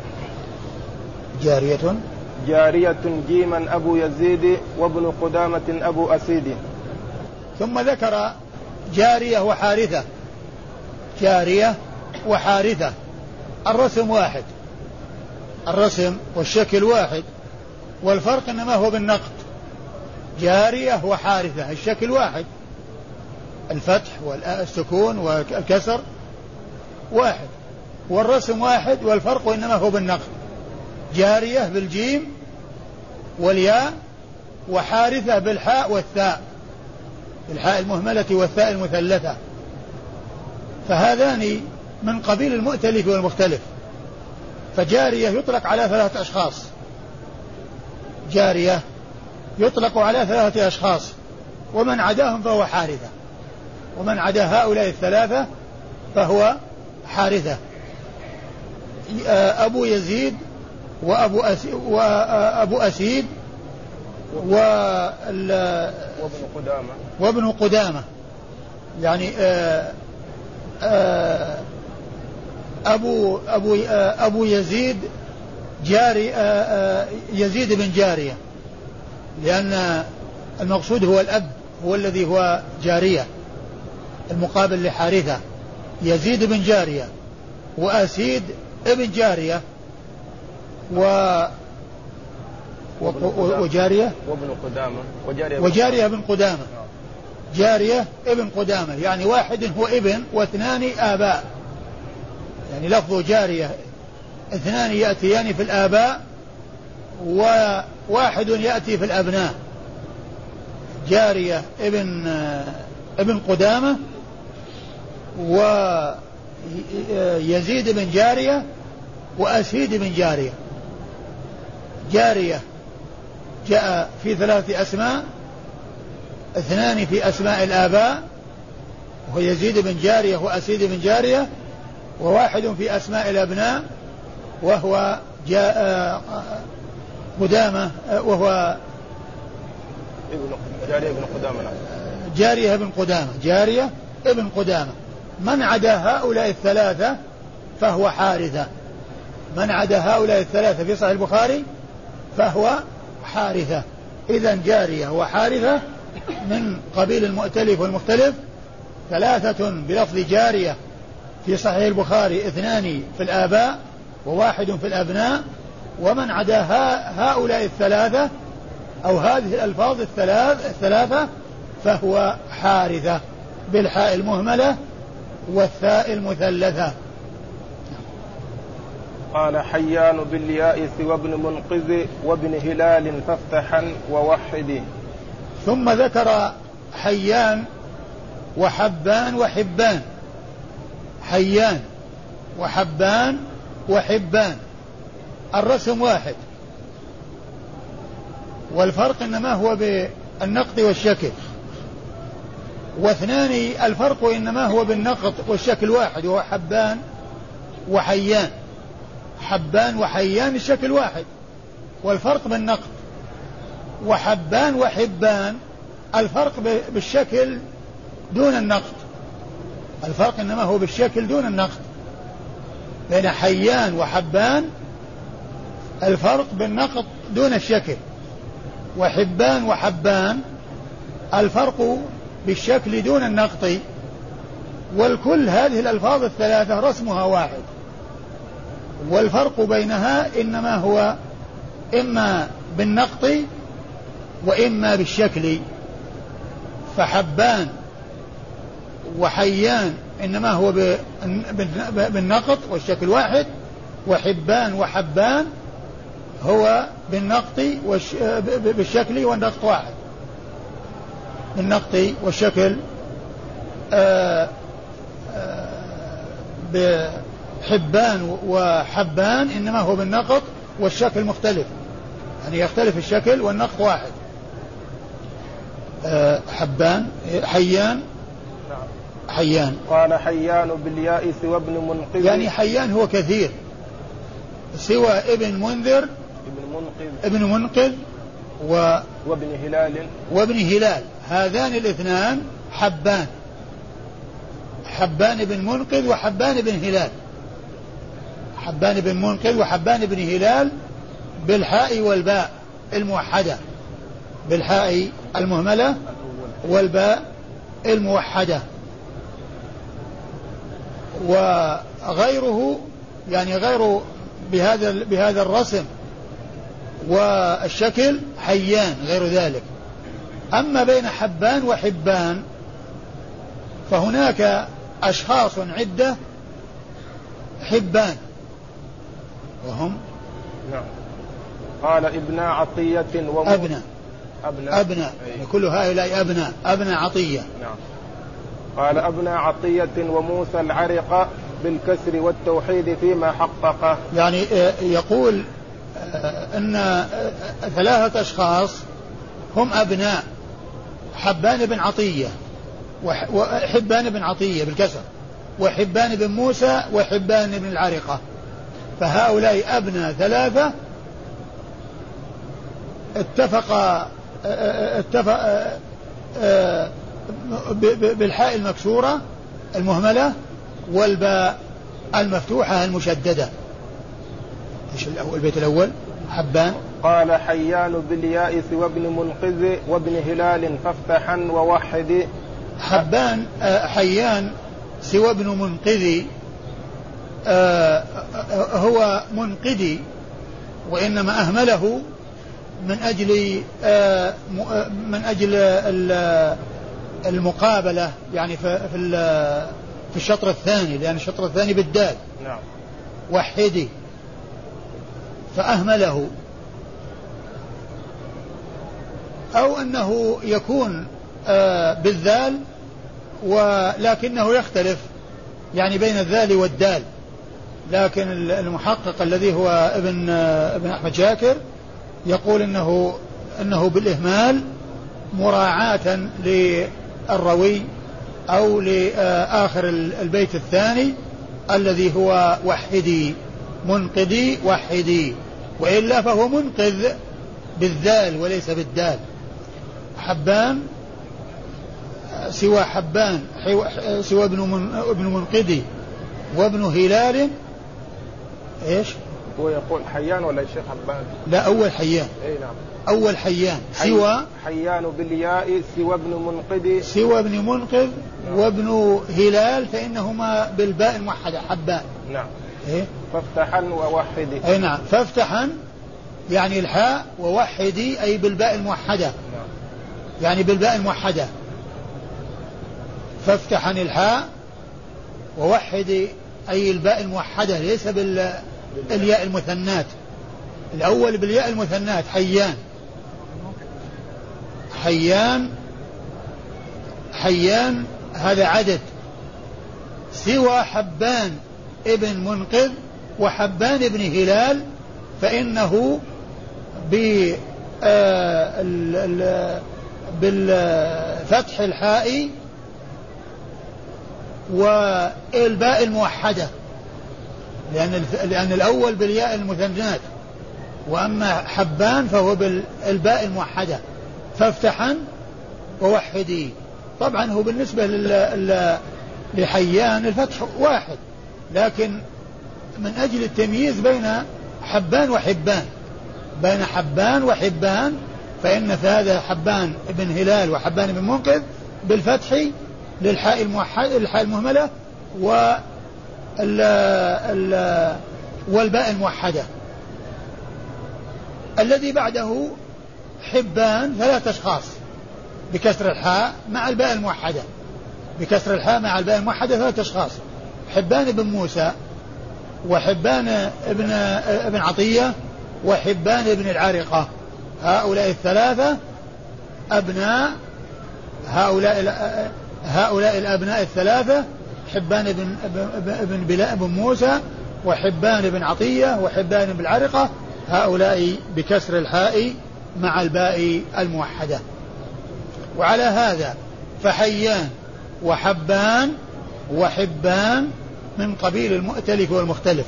جارية جارية جيما أبو يزيد وابن قدامة أبو أسيد. ثم ذكر جارية وحارثة. جارية وحارثة الرسم واحد، الرسم والشكل واحد، والفرق إنما هو بالنقط. جارية وحارثة الشكل واحد، الفتح والسكون والكسر واحد، والرسم واحد، والفرق إنما هو بالنقط. جارية بالجيم والياء، وحارثة بالحاء والثاء، الحاء المهملة والثاء المثلثة. فهذان من قبيل المؤتلف والمختلف. فجارية يطلق على ثلاثة أشخاص، جارية يطلق على ثلاثة أشخاص، ومن عداهم فهو حارثة، ومن عدا هؤلاء الثلاثة فهو حارثة. أبو يزيد وأبو أسيد, وأبو أسيد وابن قدامة وابن قدامة يعني آآ آآ أبو أبو أبو يزيد جاري يزيد بن جارية، لأن المقصود هو الأب، هو الذي هو جارية المقابل لحارثة. يزيد بن جارية وأسيد ابن جارية و وجارية وابن قدامة وجارية, وجارية ابن قدامة. جارية ابن قدامة يعني واحد هو ابن واثنان آباء، يعني لفظ جارية اثنان يأتيان في الآباء وواحد يأتي في الأبناء. جارية ابن ابن قدامة ويزيد بن جارية وأسيد بن جارية. جارية جاء في ثلاث أسماء، اثنان في أسماء الآباء وهو يزيد بن جارية وأسيد بن جارية، وواحد في أسماء الأبناء وهو جاء قدامة وهو جارية بن قدامة جارية بن قدامة جارية ابن قدامة. من عدا هؤلاء الثلاثة فهو حارثة. من عدا هؤلاء الثلاثة في صحيح البخاري فهو حارثة. إذن جارية وحارثة من قبيل المؤتلف والمختلف، ثلاثة بلفظ جارية في صحيح البخاري، اثنان في الآباء وواحد في الأبناء. ومن عدا هؤلاء الثلاثة أو هذه الألفاظ الثلاث الثلاثة فهو حارثة بالحاء المهملة والثاء المثلثة. قال حيان بالياء وابن منقذ وابن هلال فافتحا ووحدي. ثم ذكر حيان وحبان وحبان. حيان وحبان وحبان الرسم واحد، والفرق إنما هو بالنقط والشكل، واثنان الفرق إنما هو بالنقط والشكل واحد، وهو حبان وحيان. حبان وحيان الشكل واحد والفرق بالنقط، وحبان وحبان الفرق بالشكل دون النقط. الفرق إنما هو بالشكل دون النقط. بين حيان وحبان الفرق بالنقط دون الشكل، وحبان وحبان الفرق بالشكل دون النقط. والكل هذه الألفاظ الثلاثة رسمها واحد، والفرق بينها إنما هو إما بالنقط وإما بالشكل. فحبان وحيان إنما هو بالنقط والشكل واحد، وحبان وحبان هو بالنقط بالشكل والنقط واحد. بالنقط والشكل آآ آآ بحبان وحبان إنما هو بالنقط والشكل مختلف، يعني يختلف الشكل والنقط واحد. حبان حيان حيان قال حيان بالياء سوى ابن منقذ، يعني حيان هو كثير، سوى ابن منذر ابن منقذ ابن منقذ و وابن هلال وابن هلال. هذان الاثنان حبان، حبان بن منقذ وحبان بن هلال. حبان بن منقذ وحبان بن هلال بالحاء والباء الموحدة، بالحاء المهملة والباء الموحدة. وغيره يعني غير بهذا بهذا الرسم والشكل حيان غير ذلك. أما بين حبان وحبان فهناك أشخاص عدة حبان وهم نعم. قال ابن عطية وموسى أبناء أبناء, أبناء. يعني كل هؤلاء أبناء أبناء عطية. نعم. قال ابن عطية وموسى العرق بالكسر والتوحيد فيما حققه. يعني يقول أن ثلاثة أشخاص هم أبناء حبان بن عطية وحبان بن عطية بالكسر، وحبان بن موسى وحبان بن العرقة. فهؤلاء أبناء ثلاثة اتفق اتفق بالحاء المكسورة المهملة والباء المفتوحة المشددة. ايش البيت الأول؟ حبان قال حيان بالياء وابن منقذ وابن هلال فافتحا ووحد. حبان حيان سوى ابن منقذ هو منقذي، وإنما أهمله من أجل من أجل المقابلة، يعني في في الشطر الثاني، لأن الشطر الثاني بالدال. نعم. وحدي فأهمله، أو أنه يكون بالذال ولكنه يختلف يعني بين الذال والدال. لكن المحقق الذي هو ابن ابن أحمد شاكر يقول إنه إنه بالإهمال مراعاة للروي أو لآخر البيت الثاني الذي هو وحدي، منقذي وحدي، وإلا فهو منقذ بالذال وليس بالدال. حبان سوى حبان سوى ابن من ابن منقذي وابن هلال ايش؟ هو يقول حيان ولا الشيخ حبان؟ لا أول حيان. اي نعم أول حيان سوى حيان بالياء سوى ابن منقذ سوى ابن منقذ وابن هلال فإنهما بالباء الموحدة حبان. نعم. إيه؟ فافتحا ووحدي. أي نعم. فافتحا يعني الحاء، ووحدي أي بالباء الموحدة. نعم. يعني بالباء الموحدة. فافتحا الحاء ووحدي أي الباء الموحدة ليس بالياء المثنات. الأول بالياء المثنات حيان. حيان حيان هذا عدد. سوى حبان ابن منقذ وحبان ابن هلال فإنه بالفتح الحاء والباء الموحدة، لأن لأن الأول بالياء المثنات، وأما حبان فهو بالباء الموحدة. فافتحا ووحدي. طبعا هو بالنسبة لحيان الفتح واحد، لكن من أجل التمييز بين حبان وحبان بين حبان وحبان فإن في هذا حبان ابن هلال وحبان ابن منقذ بالفتح للحاء الموحدة الحاء المهملة والباء الموحدة. الذي بعده حبان ثلاث أشخاص بكسر الحاء مع الباء الموحدة. بكسر الحاء مع الباء الموحدة ثلاث أشخاص: حبان بن موسى، وحبان ابن ابن عطية، وحبان ابن العارقة. هؤلاء الثلاثة أبناء هؤلاء هؤلاء الأبناء الثلاثة: حبان بن ابن بلاء بن موسى، وحبان بن عطية، وحبان بن العارقة. هؤلاء بكسر الحاء مع الباء الموحدة. وعلى هذا فحيان وحبان وحبان من قبيل المؤتلف والمختلف.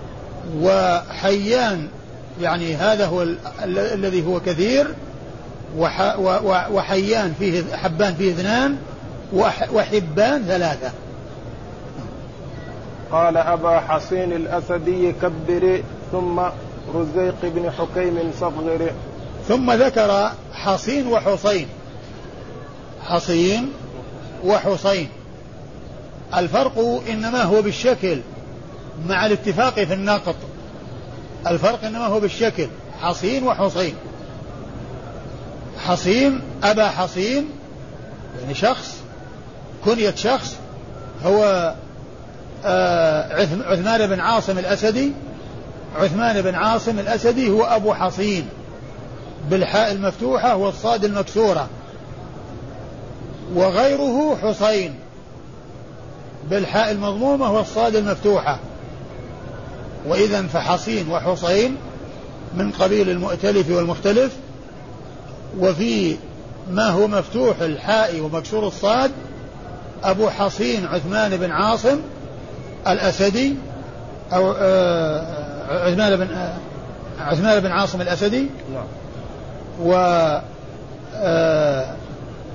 وحيان يعني هذا هو ال- ال- الذي هو كثير، وح وحيان فيه حبان فيه اثنان، وح وحبان ثلاثة. قال أبا حصين الأسدي كبر ثم رزيق بن حكيم صغر. ثم ذكر حصين وحصين. حصين وحصين الفرق إنما هو بالشكل مع الاتفاق في النقط. الفرق إنما هو بالشكل. حصين وحصين. حصين أبا حصين يعني شخص، كنية شخص هو آه عثمان بن عاصم الأسدي. عثمان بن عاصم الأسدي هو أبو حصين بالحاء المفتوحة والصاد المكسورة. وغيره حصين بالحاء المضمومة والصاد المفتوحة. وإذن فحصين وحصين من قبيل المؤتلف والمختلف. وفي ما هو مفتوح الحاء ومكسور الصاد أبو حصين عثمان بن عاصم الأسدي، أو آه عثمان بن آه عثمان بن عاصم الأسدي. نعم. و آه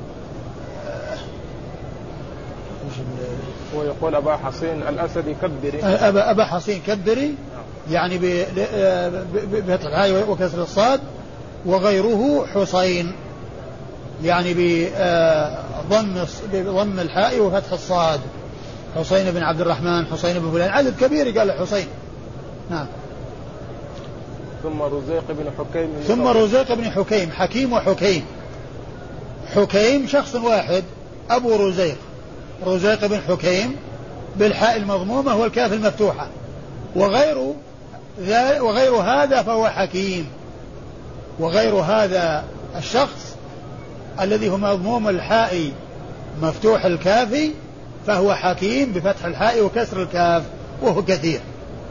هو يقول أبا حصين الأسدي كبري. أبا, أبا حصين كبري يعني بفتح الحاء وكسر الصاد. وغيره حصين يعني بضم بضم الحاء وفتح الصاد. حصين بن عبد الرحمن، حصين بن فلان، عدد كبير قال حصين. نعم. ثم رزيق بن حكيم. ثم رزيق بن حكيم. حكيم وحكيم. حكيم شخص واحد أبو رزيق. رزيق بن حكيم بالحاء المضمومة والكاف المفتوحة. وغير وغير هذا فهو حكيم. وغير هذا الشخص الذي هو مضموم الحاء مفتوح الكاف فهو حكيم بفتح الحاء وكسر الكاف، وهو كثير.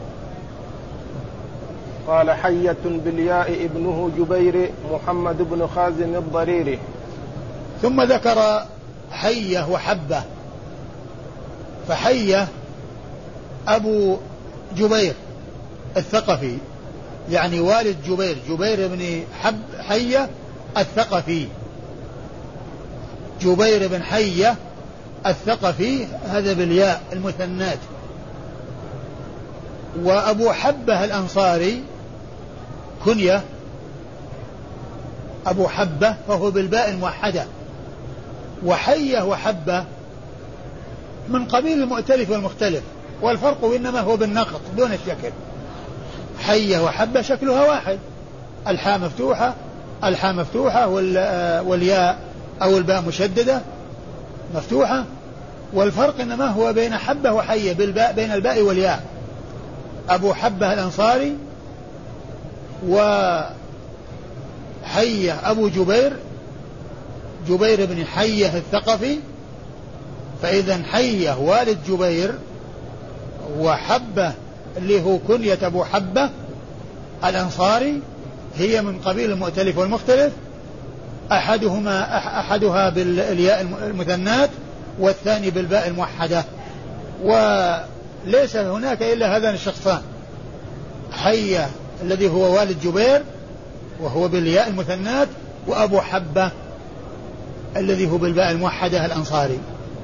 قال حية بالياء ابنه جبير محمد بن خازم الضريري. ثم ذكر حية وحبة. فحية أبو جبير الثقفي، يعني والد جبير، جبير بن حب حية الثقفي، جبير بن حية الثقفي، هذا بالياء المثنات. وأبو حبة الأنصاري كنية أبو حبة فهو بالباء الموحدة، وحية وحبة من قبيل المؤتلف والمختلف، والفرق إنما هو بالنقط دون الشكل. حية وحبة شكلها واحد، الحاء مفتوحة الحاء مفتوحة والياء أو الباء مشددة مفتوحة، والفرق إنما هو بين حبة وحية بالباء، بين الباء والياء. أبو حبة الأنصاري وحية أبو جبير، جبير بن حية الثقفي، فإذا حية والد جبير، وحبة اللي هو كنية أبو حبة الأنصاري هي من قبيل المؤتلف والمختلف، أحدهما أحدها بالياء المثنات والثاني بالباء الموحدة. وليس هناك إلا هذان الشخصان، حية الذي هو والد جبير وهو بالياء المثنات، وأبو حبة الذي هو بالباء الموحدة الأنصاري.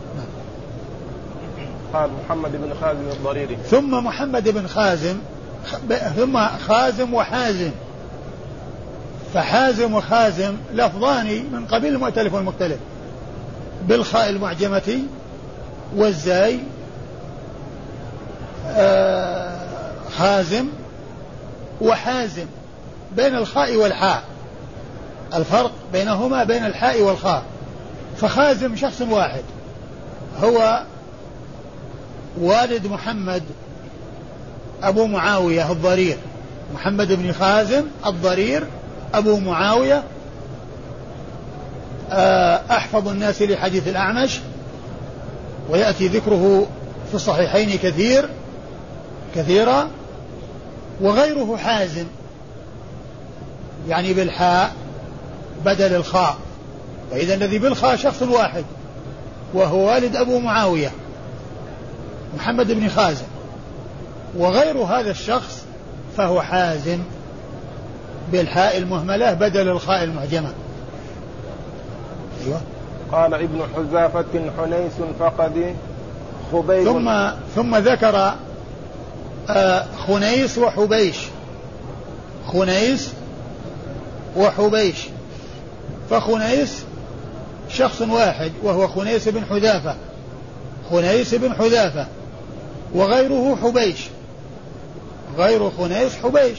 قال محمد بن خازم الضريري. ثم محمد بن خازم، ثم خازم وحازم، فحازم وخازم لفظان من قبيل المؤتلف والمختلف، بالخاء المعجمة والزاي آه خازم وحازم، بين الخاء والحاء، الفرق بينهما بين الحاء والخاء. فخازم شخص واحد هو والد محمد أبو معاوية الضرير، محمد بن خازم الضرير أبو معاوية، أحفظ الناس لحديث الأعمش، ويأتي ذكره في الصحيحين كثير كثيرا. وغيره حازم، يعني بالحاء بدل الخاء، وإذا الذي بالخاء شخص واحد وهو والد أبو معاوية محمد بن خازم، وغير هذا الشخص فهو حازم بالحاء المهملة بدل الخاء المعجمة. أيوة. قال ابن حذافة حنيس فقد خبيب. ثم ثم ذكر آه خنيس وحبيش، خنيس وحبيش. فخنيس شخص واحد وهو خنيس بن حذافة، خنيس بن حذافة، وغيره حبيش، غير خنيس حبيش.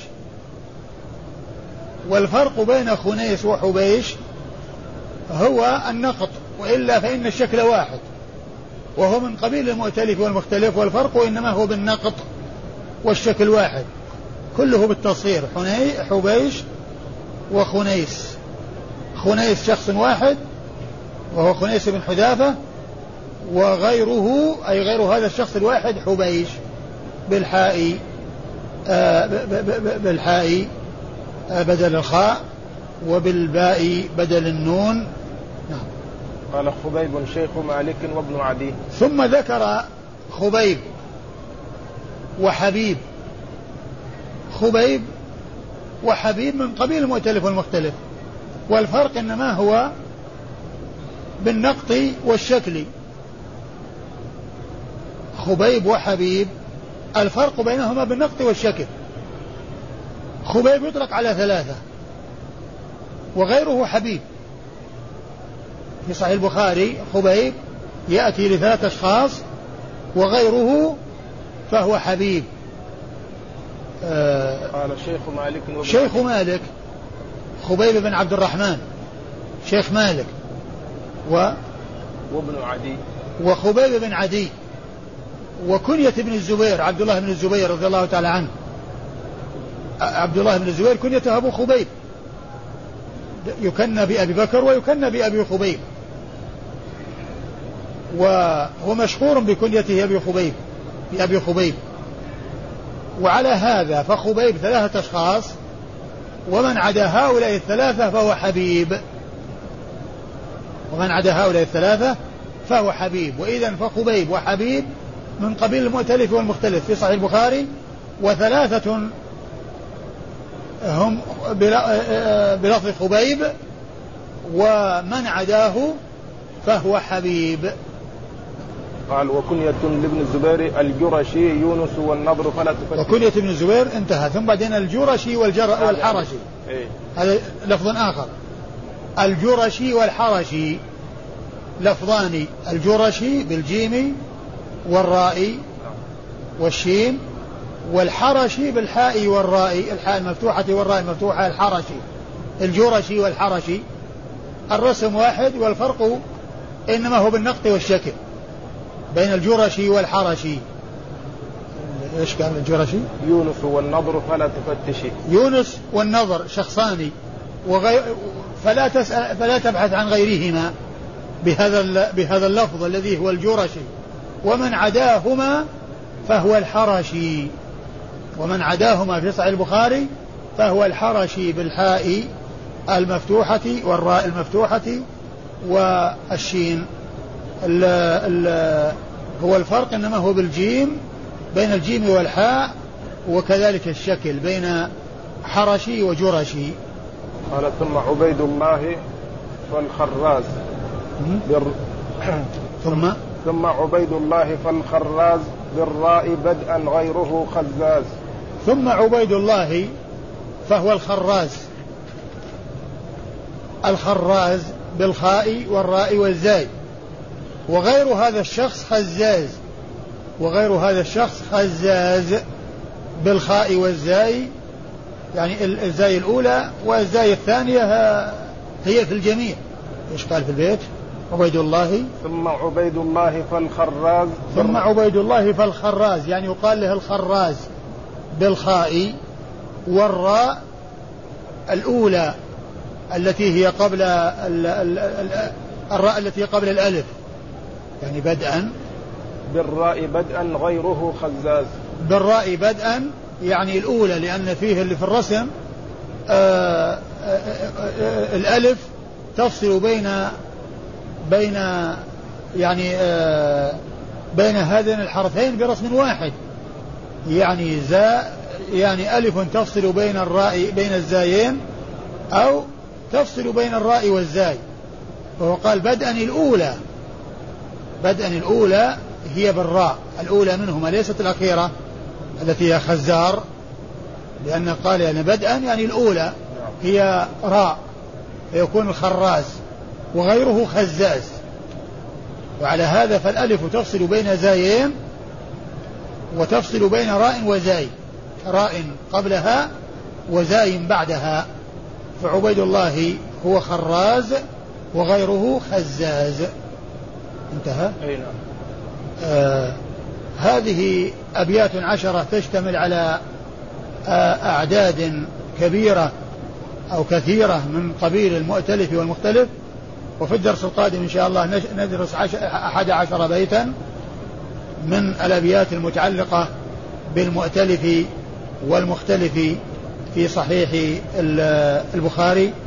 والفرق بين خنيس وحبيش هو النقط، وإلا فإن الشكل واحد، وهو من قبيل المؤتلف والمختلف، والفرق إنما هو بالنقط والشكل واحد، كله بالتصغير، حبيش وخنيس. خنيس شخص واحد وهو خنيس بن حذافة، وغيره أي غير هذا الشخص الواحد حبيش بالحاء آه بالحاء آه بدل الخاء، وبالباء بدل النون. نعم. قال خبيب شيخ مالك وابن عدي. ثم ذكر خبيب وحبيب، خبيب وحبيب من قبيل المؤتلف والمختلف، والفرق إنما هو بالنقط والشكل. خبيب وحبيب الفرق بينهما بالنقط والشكل. خبيب يطلق على ثلاثة، وغيره حبيب. في صحيح البخاري خبيب يأتي لثلاث أشخاص، وغيره فهو حبيب. آه قال شيخ مالك شيخ مالك خبيب بن عبد الرحمن شيخ مالك، و وابن عدي، وخبيب بن عدي، وكنية ابن الزبير عبد الله بن الزبير رضي الله تعالى عنه. عبد الله بن الزبير كنيته أبو خبيب، يكنى بأبي بكر ويكنى بأبي خبيب، وهو مشهور بكنيته أبي خبيب بأبي خبيب. وعلى هذا فخبيب ثلاثة أشخاص، ومن عدا هؤلاء الثلاثة فهو حبيب، ومن عدا هؤلاء الثلاثة فهو حبيب. وإذن فخبيب وحبيب من قبيل المؤتلف والمختلف في صحيح البخاري، وثلاثة هم بلفظ خبيب، ومن عداه فهو حبيب. قال وكنية لابن الزبير الجرشي يونس والنضر فلا تفتش. وكنية ابن الزبير انتهى، ثم بعدين الجرشي والجر والحرشي. إيه؟ هذا لفظ آخر. الجرشي والحرشي لفظان، الجرشي بالجيم والراء والشين، والحرشي بالحاء والراء، الحاء المفتوحة والراء المفتوحة، الحرشي. الجرشي والحرشي الرسم واحد، والفرق إنما هو بالنقط والشكل بين الجرشي والحرشي. ايش قال الجرشي؟ يونس والنضر فلا تفتشي. يونس والنضر شخصان، وغير فلا تسأل فلا تبحث عن غيرهما بهذا بهذا اللفظ الذي هو الجرشي. ومن عداهما فهو الحرشي، ومن عداهما في صحيح البخاري فهو الحرشي بالحاء المفتوحة والراء المفتوحة والشين. ال ال هو الفرق إنما هو بالجيم، بين الجيم والحاء، وكذلك الشكل بين حرشي وجرشي. قال ثم عبيد الله فالخراز بر... ثم ثم عبيد الله فالخراز بالراء بدءا غيره خزاز. ثم عبيد الله فهو الخراز، الخراز بالخاء والراء والزاي، وغير هذا الشخص خزاز، وغير هذا الشخص خزاز بالخاء والزاي، يعني الزاي الأولى والزاي الثانية هي في الجميع. إيش قال في البيت؟ عبيد الله ثم عبيد الله فالخراز ثم عبيد الله فالخراز، يعني يقال له الخراز بالخاء والراء الأولى التي هي قبل ال ال ال الراء التي قبل الألف، يعني بدءا بالراء بدءا غيره خزاز. بالراء بدءا يعني الأولى، لأن فيه اللي في الرسم آآ آآ آآ الألف تفصل بين بين يعني بين هذين الحرفين برسم واحد، يعني زاء يعني ألف تفصل بين الراء بين الزايين، أو تفصل بين الراء والزاي. وهو قال بدءا الأولى، بدءا الأولى هي بالراء، الأولى منهما ليست الأخيرة التي هي خزار، لأن قال يعني بدءا يعني الأولى هي راء فيكون الخراز، وغيره خزاز. وعلى هذا فالألف تفصل بين زايين وتفصل بين راء وزاي، راء قبلها وزاي بعدها، فعبيد الله هو خراز وغيره خزاز. انتهى. أي نعم. آه هذه أبيات عشرة تشتمل على آه أعداد كبيرة أو كثيرة من قبيل المؤتلف والمختلف. وفي الدرس القادم إن شاء الله ندرس أحد عشر بيتا من الأبيات المتعلقة بالمؤتلف والمختلف في صحيح البخاري.